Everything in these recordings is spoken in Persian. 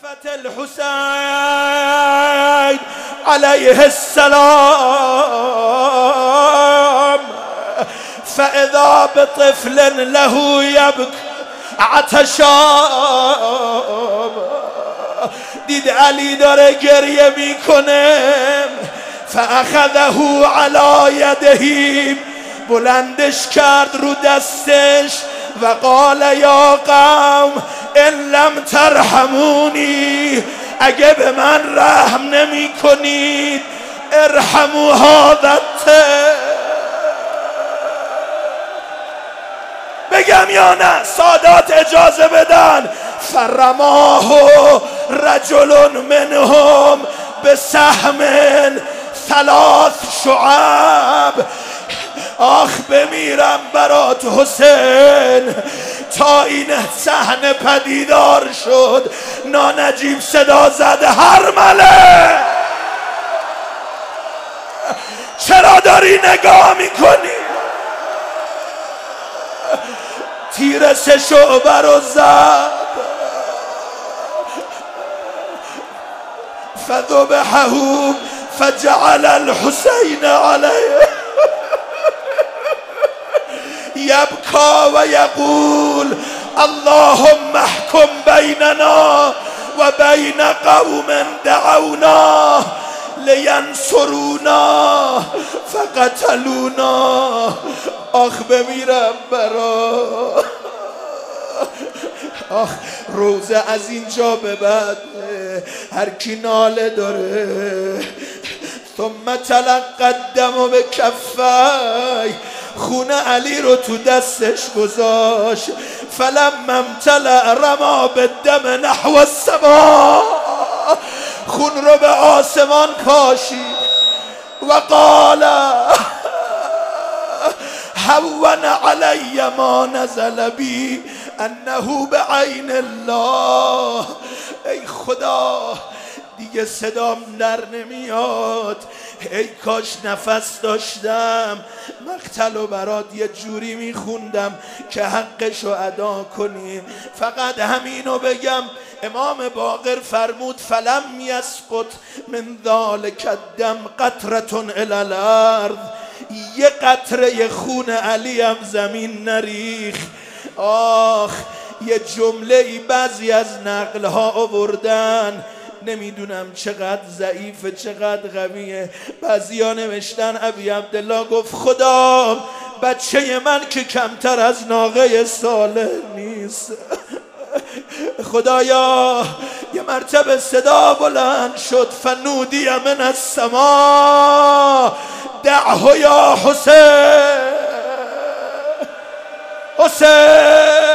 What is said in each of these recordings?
خلافة الحسين عليه السلام، فإذا بطفل له يبكي عطشان، دید علی داره گریه میکنه، فاخذه علی یده، بلندش کرد رو دستش و قال یا قوم ان لم ترحمونی، اگه به من رحم نمی کنید ارحموا هذا، بگم یا نه؟ سادات اجازه بدن. فرماه رجل منهم بسهم 3 شعب. آخ بمیرم برات حسین. تا این صحنه پدیدار شد نانجیب صدا زد هرمله، چرا داری نگاه میکنی؟ تیر 3 شعبه رو زد، فذبحه فجعل الحسین علیه یبکا و یقول اللهم احکم بیننا و بین قوم دعونا لینصرونا فقتلونا. آخ بمیرم برا. آخ روزه از اینجا به بعد هر کی ناله داره. ثم تلقى الدم بکفی، خون علی رو تو دستش گذاشت. فلما امتلأ رما بالدم نحو السما، خون رو به آسمان پاشید و قال هون علی ما نزل بی انه بعین الله. ای خدا دیگه صدام در نمیاد، ای کاش نفس داشتم مقتلو برات یه جوری میخوندم که حقشو ادا کنیم. فقط همینو بگم، امام باقر فرمود فلم یسقط من ذالک الدم قطرة الی الارض، یه قطره خون علی هم زمین نریخ. آخ یه جمله ای بعضی از نقل ها آوردن، نمیدونم چقدر ضعیفه چقدر قویه. بعضیا نوشتن ابی عبدالله گفت خدا بچه من که کمتر از ناقه صالح نیست. خدایا یه مرتبه صدا بلند شد فنودی من السما دعه یا حسین، حسین.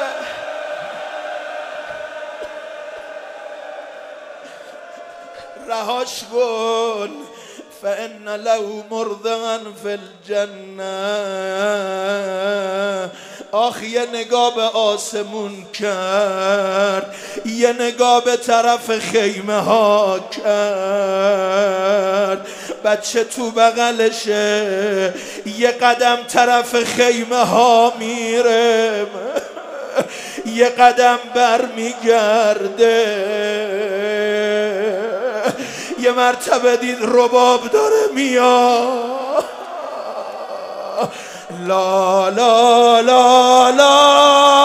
رهاش کن فإن له مرضعا فی الجنه. آخ یه نگاه به آسمون کرد، یه نگاه به طرف خیمه ها کرد، بچه تو بغلشه، یه قدم طرف خیمه ها میره، یه قدم بر میگرده. یه مرتبه دید رباب داره میاد، لا لا لا لا.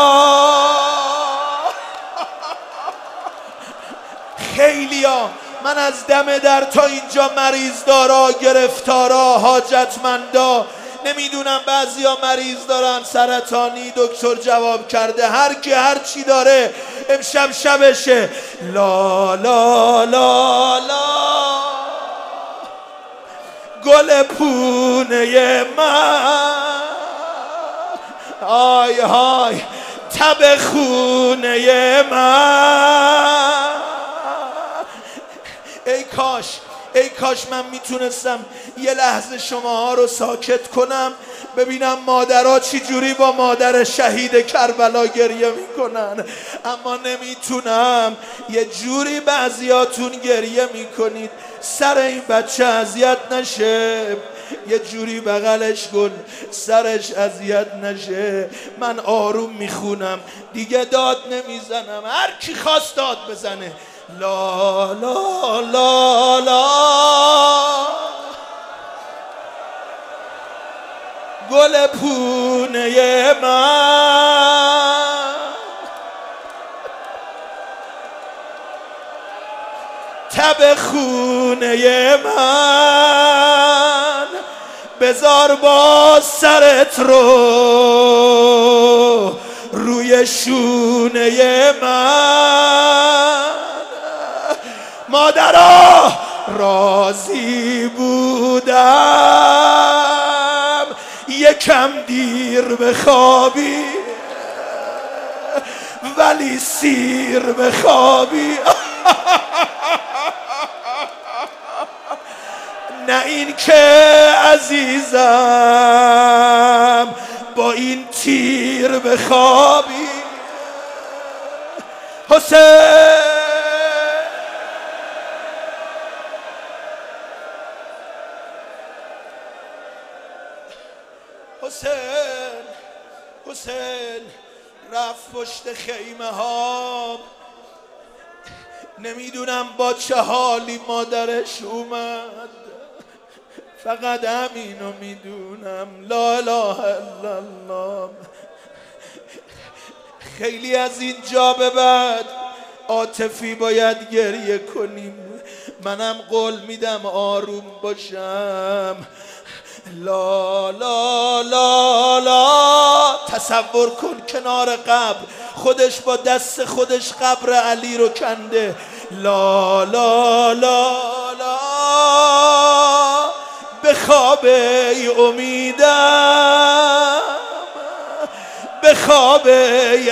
خیلیا من از دم در تا اینجا مریض دارا، گرفتارا، حاجتمندا، نمیدونم بعضیا مریض دارن سرطانی، دکتر جواب کرده هر کی هر چی داره امشب شبشه. لا لا لا لا گل پونه من، آی های تب خونه من. ای کاش من میتونستم یه لحظه شماها رو ساکت کنم، ببینم مادرها چی جوری با مادر شهید کربلا گریه میکنن، اما نمیتونم. یه جوری بعضیاتون گریه میکنید سر این بچه اذیت نشه. یه جوری بغلش کن سرش اذیت نشه. من آروم میخونم دیگه داد نمیزنم، هر کی خواست داد بزنه. لا لا لا لا گل پونه من، تب خونه من، بذار با سرت رو روی شونه من. مادرها راضی بودم یکم دیر بخوابی، ولی سیر بخوابی. نه این که عزیزم با این تیر بخوابی. حسین حسین حسین رفت پشت خیمه ها، نمیدونم با چه حالی مادرش اومد، فقط همینو میدونم. لا اله الا الله. خیلی از اینجا به بعد عاطفی باید گریه کنیم، منم قول میدم آروم باشم. لا لا لا لا. تصور کن کنار قبر خودش با دست خودش قبر علی رو کنده. لا لا لا لا به خواب ای امیدم، به خواب ای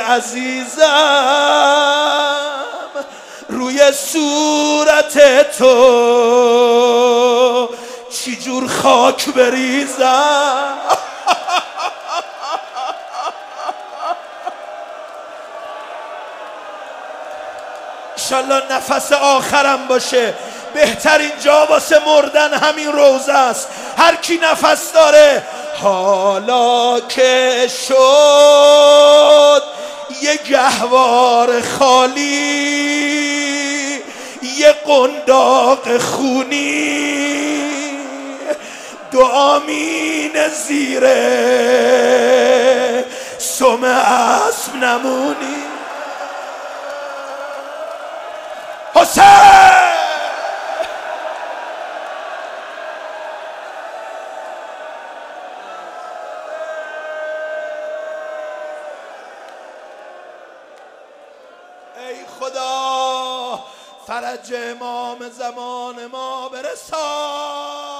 عزیزم، روی صورت تو چی جور خاک بریزم. انشالله نفس آخرم باشه. بهترین جا واسه مردن همین روزه است. هر کی نفس داره حالا که شد یه گهوار خالی، یه قنداق خونی، دعامین زیره سم اسب نمونی. حسین ای خدا فرج امام زمان ما برسان.